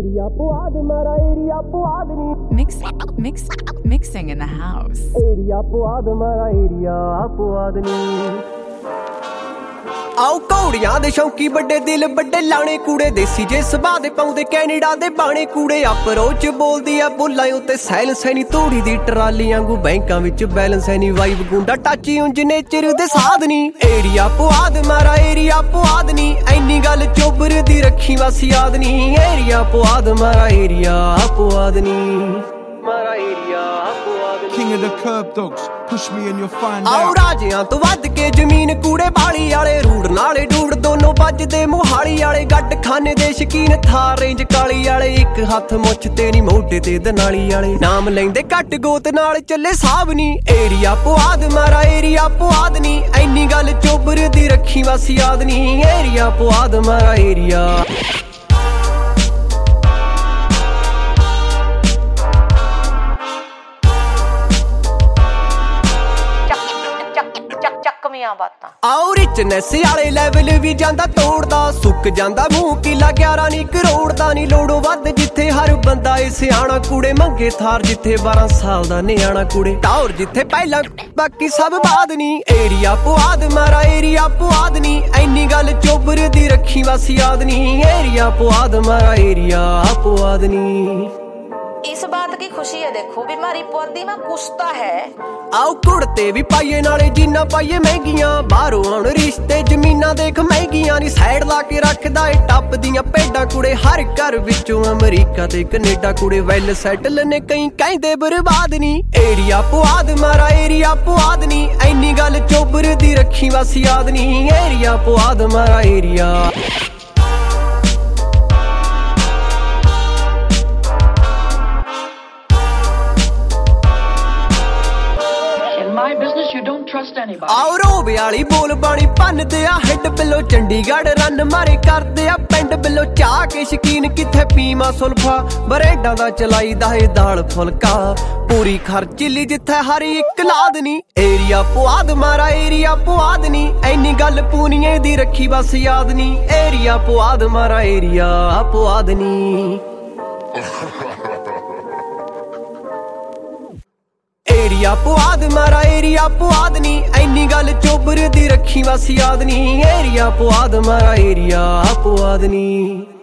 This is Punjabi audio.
area ਪੁਆਦ ਮਾਰਾ area ਪੁਆਦ ਨੀ Mixing in the house. area ਪੁਆਦ ਮਾਰਾ area ਪੁਆਦ ਨੀ ਆਓ ਕੌੜੀਆਂ ਦੇ ਸ਼ੌਂਕੀ ਵੱਡੇ ਦਿਲ ਵੱਡੇ ਲਾਣੇ ਕੂੜੇ ਦੇਸੀ ਜੇ ਸੁਭਾਅ ਦੇ ਪਾਉਂਦੇ ਕੈਨੇਡਾ ਦੇ ਬਾਣੇ ਕੂੜੇ ਅਪਰੋਚ ਬੋਲਦੀ ਆ ਬੋਲਾਂ ਉੱਤੇ ਸਾਇਲੈਂਸ ਹੈ ਨੀ ਤੋੜੀ ਦੀ ਟਰਾਲੀਆਂ ਵਾਂਗੂ ਬੈਂਕਾਂ ਵਿੱਚ ਬੈਲੈਂਸ ਹੈ ਨੀ ਵਾਈਬ ਗੁੰਡਾ ਟੱਚੀ ਉਂਝ ਨੇਚਰ ਦੇ ਸਾਧ ਨੀ ਏਰੀਆ ਪੁਆਦ ਮਾਰਾ ਏਰੀਆ ਪੁਆਦ ਨੀ ਐਨੀ ਗੱਲ ਚੋਬਰ ਦੀ ਰੱਖੀ ਵਸ ਯਾਦ ਨੀ ਏਰੀਆ ਪੁਆਦ ਮਾਰਾ ਏਰੀਆ ਪੁਆਦ ਨੀ ਮਾਰਾ area King of the curb dogs, push me and you'll find ਆਓ out. ਰਾਜਿਆਂ ਤੋਂ ਵੱਧ ਕੇ ਜ਼ਮੀਨ ਕੂੜੇ ਬਾਲੀ ਵਾਲੇ ਰੂੜ ਨਾਲੇ ਡੂੜ ਦੋਨੋਂ ਵੱਜਦੇ ਮੋਹਾਲੀ ਵਾਲੇ ਗੱਡ ਖਾਨੇ ਦੇ ਸ਼ਕੀਨ ਥਾਰ ਰੇਂਜ ਕਾਲੀ ਵਾਲੇ ਇੱਕ ਹੱਥ ਮੁੱਛ ਤੇ ਨੀ ਮੋਢੇ ਤੇ ਦਨਾਲੀ ਵਾਲੇ ਨਾਮ ਲੈਂਦੇ ਘੱਟ ਗੋਤ ਨਾਲ ਚੱਲੇ ਸਾਬ ਨੀ ਏਰੀਆ ਪੁਆਦ ਮਾਰਾ ਏਰੀਆ ਪੁਆਦ ਨੀ ਐਨੀ ਗੱਲ ਚੋਬਰ ਦੀ ਰੱਖੀ ਵਸ ਯਾਦ ਨੀ ਏਰੀਆ ਪੁਆਦ ਮਾਰਾ ਏਰੀਆ ਆਓ ਰਿਚਨੈਸ ਵਾਲੇ ਲੈਵਲ ਵੀ ਜਾਂਦਾ ਤੋੜਦਾ ਸੁੱਕ ਜਾਂਦਾ ਮੂੰਹ ਕਿਲਾ 11 ਨੀ ਕਰੋੜ ਦਾ ਨੀ ਲੋੜੋਂ ਵੱਧ ਜਿੱਥੇ ਹਰ ਬੰਦਾ ਏ ਸਿਆਣਾ ਕੂੜੇ ਮੰਗੇ ਥਾਰ ਜਿੱਥੇ 12 ਸਾਲ ਦਾ ਨਿਆਣਾ ਕੂੜੇ ਟੌਰ ਜਿੱਥੇ ਪਹਿਲਾਂ ਬਾਕੀ ਸਭ ਬਾਦ ਨੀ ਏਰੀਆ ਪੁਆਦ ਮਾਰਾ ਏਰੀਆ ਪੁਆਦ ਨੀ ਐਨੀ ਗੱਲ ਚੋਬਰ ਦੀ ਰੱਖੀ ਵਸ ਯਾਦ ਨੀ ਏਰੀਆ ਪੁਆਦ ਮਾਰਾ ਏਰੀਆ ਪੁਆਦ ਨੀ इस बात की खुशी है देखो बीमारी पौधी में कुछ तो है ਆਓ ਕੁੜਤੇ ਵੀ ਪਾਈਏ ਨਾਲੇ ਜੀਨਾ ਪਾਈਏ ਮਹਿੰਗੀਆਂ ਬਾਹਰੋਂ ਆਉਣ ਰਿਸ਼ਤੇ ਜ਼ਮੀਨਾਂ ਦੇਖ ਮਹਿੰਗੀਆਂ ਨੀ ਸਾਈਡ ਲਾ ਕੇ ਰੱਖਦਾ ਏ ਟੱਪ ਦੀਆਂ ਭੇਡਾਂ ਕੁੜੇ ਹਰ ਘਰ ਵਿੱਚੋਂ ਅਮਰੀਕਾ ਤੇ ਕੈਨੇਡਾ ਕੁੜੇ ਵੈਲ ਸੈਟਲ ਨੇ ਕਈ ਕਹਿੰਦੇ ਬਰਬਾਦ ਨੀ ਏਰੀਆ ਪੁਆਦ ਮਾਰਾ ਏਰੀਆ ਪੁਆਦ ਨੀ ਐਨੀ ਗੱਲ ਚੋਬਰ ਦੀ ਰੱਖੀ ਵਸ ਯਾਦ ਨੀ ਏਰੀਆ ਪੁਆਦ ਮਾਰਾ ਏਰੀਆ ਆਓ ਰੋਬ ਵਾਲੀ ਬੋਲ ਬਾਣੀ ਭੰਨਦੇ ਆ ਹੈਡ ਬਿੱਲੋ ਚੰਡੀਗੜ੍ਹ ਰਨ ਮਾਰੇ ਕਰਦੇ ਆ ਪਿੰਡ ਬਿੱਲੋ ਚਾਹ ਕੇ ਸ਼ਕੀਨ ਕਿੱਥੇ ਪੀਮਾ ਸੁਲਫਾ ਬਰੇਡਾਂ ਦਾ ਚਲਾਈਦਾ ਏ ਦਾਲ ਫੁਲਕਾ ਪੂਰੀ ਖਰਚਿਲੀ ਜਿੱਥੇ ਹਰ ਇੱਕ ਲਾਦ ਨੀ ਏਰੀਆ ਪੁਆਦ ਮਾਰਾ ਏਰੀਆ ਪੁਆਦ ਨੀ ਐਨੀ ਗੱਲ ਪੂਨੀਏ ਦੀ ਰੱਖੀ ਬਸ ਯਾਦ ਨੀ ਏਰੀਆ ਪੁਆਦ ਮਾਰਾ ਏਰੀਆ ਪੁਆਦ ਨੀ ਏਰੀਆ ਪੁਆਦ ਮਾਰਾ ਏਰੀਆ ਪੁਆਦ ਨੀ ਐਨੀ ਗੱਲ ਚੋਬਰ ਦੀ ਰੱਖੀ ਵਸ ਯਾਦ ਨੀ ਏਰੀਆ ਪੁਆਦ ਮਾਰਾ ਏਰੀਆ ਪੁਆਦ ਨੀ